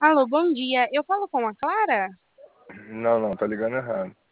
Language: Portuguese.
Alô, bom dia. Eu falo com a Clara? Não, não, tá ligando errado.